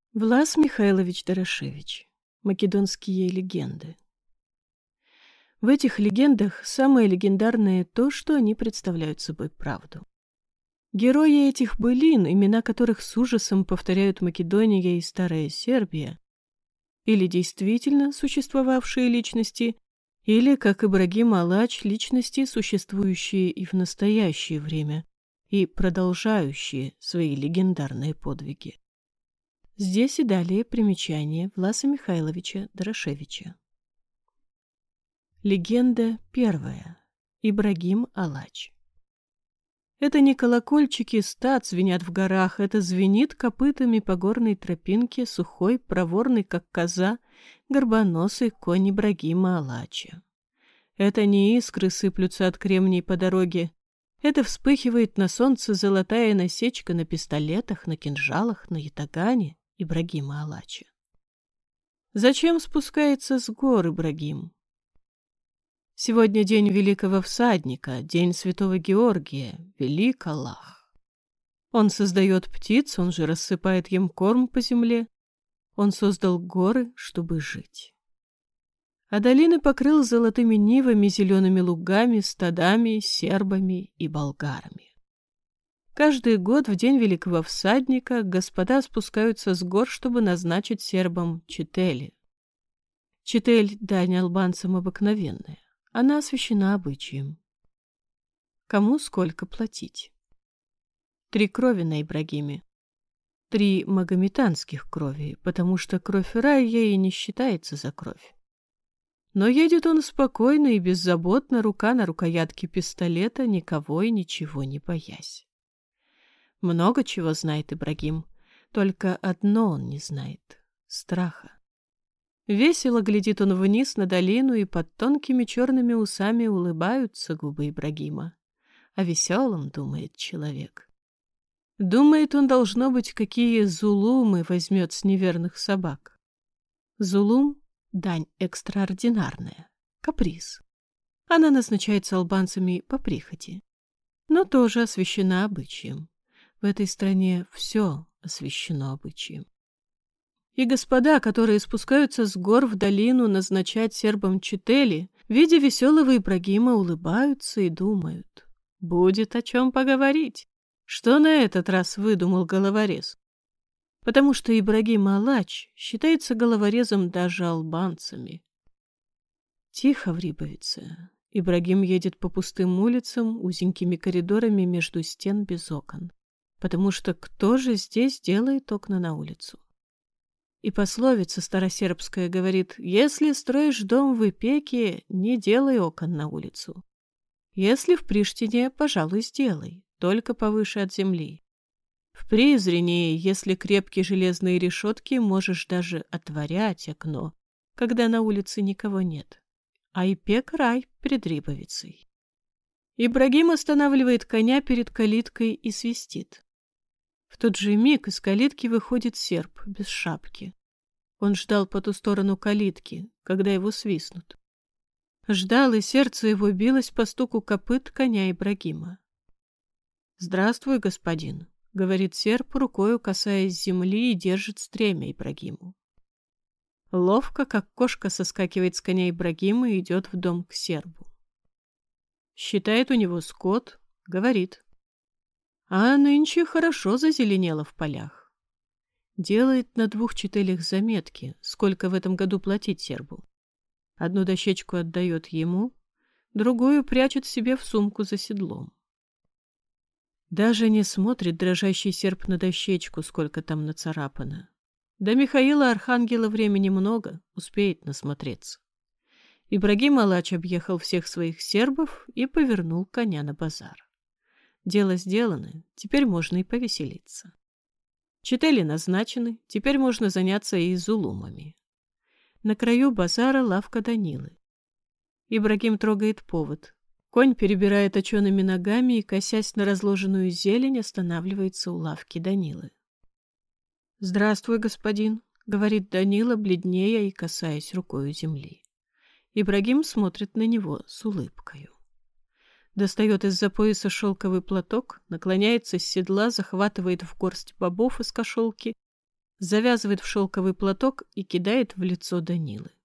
Влас Михайлович Дорошевич. Македонские легенды. В этих легендах самое легендарное то, что они представляют собой правду. Герои этих былин, имена которых с ужасом повторяют Македония и Старая Сербия, или действительно существовавшие личности, или, как Ибрагим Алач, личности, существующие и в настоящее время, и продолжающие свои легендарные подвиги. Здесь и далее примечание Власа Михайловича Дорошевича. Легенда первая. Ибрагим Алач. Это не колокольчики стад звенят в горах, это звенит копытами по горной тропинке сухой, проворный, как коза, горбоносый конь Ибрагима Алача. Это не искры сыплются от кремней по дороге, это вспыхивает на солнце золотая насечка на пистолетах, на кинжалах, на ятагане Ибрагима Алача. Зачем спускается с гор Ибрагим? Сегодня день великого всадника, день святого Георгия, велик Аллах. Он создает птиц, он же рассыпает им корм по земле. Он создал горы, чтобы жить. А долины покрыл золотыми нивами, зелеными лугами, стадами, сербами и болгарами. Каждый год в день великого всадника господа спускаются с гор, чтобы назначить сербам четели. Четель — дань албанцам обыкновенная. Она освящена обычаем. Кому сколько платить? 3 крови на Ибрагиме. 3 магометанских крови, потому что кровь рая ей не считается за кровь. Но едет он спокойно и беззаботно, рука на рукоятке пистолета, никого и ничего не боясь. Много чего знает Ибрагим, только одно он не знает — страха. Весело глядит он вниз на долину, и под тонкими черными усами улыбаются губы Ибрагима. О веселом думает человек. Думает он, должно быть, какие зулумы возьмет с неверных собак. Зулум — дань экстраординарная, каприз. Она назначается албанцами по прихоти, но тоже освящена обычаем. В этой стране все освящено обычаем. И господа, которые спускаются с гор в долину назначать сербам четели, видя веселого Ибрагима, улыбаются и думают: будет о чем поговорить. Что на этот раз выдумал головорез? Потому что Ибрагим Алач считается головорезом даже албанцами. Тихо в Рибовице. Ибрагим едет по пустым улицам, узенькими коридорами между стен без окон. Потому что кто же здесь делает окна на улицу? И пословица старосербская говорит: если строишь дом в Ипеке, не делай окон на улицу. Если в Приштине, пожалуй, сделай, только повыше от земли. В Призрене, если крепкие железные решетки, можешь даже отворять окно, когда на улице никого нет. А Ипек — рай перед Рибовицей. Ибрагим останавливает коня перед калиткой и свистит. В тот же миг из калитки выходит серб без шапки. Он ждал по ту сторону калитки, когда его свистнут. Ждал, и сердце его билось по стуку копыт коня Ибрагима. «Здравствуй, господин», — говорит серб, рукою касаясь земли, и держит стремя Ибрагиму. Ловко, как кошка, соскакивает с коня Ибрагима и идет в дом к сербу. Считает у него скот, говорит: а нынче хорошо зазеленело в полях. Делает на 2 четелях заметки, сколько в этом году платить сербу. Одну дощечку отдает ему, другую прячет себе в сумку за седлом. Даже не смотрит дрожащий серб на дощечку, сколько там нацарапано. До Михаила Архангела времени много, успеет насмотреться. Ибрагим Алач объехал всех своих сербов и повернул коня на базар. Дело сделано, теперь можно и повеселиться. Четели назначены, теперь можно заняться и зулумами. На краю базара лавка Данилы. Ибрагим трогает повод. Конь перебирает точеными ногами и, косясь на разложенную зелень, останавливается у лавки Данилы. «Здравствуй, господин», — говорит Данила, бледнея и касаясь рукою земли. Ибрагим смотрит на него с улыбкою. Достает из-за пояса шелковый платок, наклоняется с седла, захватывает в горсть бобов из кошелки, завязывает в шелковый платок и кидает в лицо Данилы.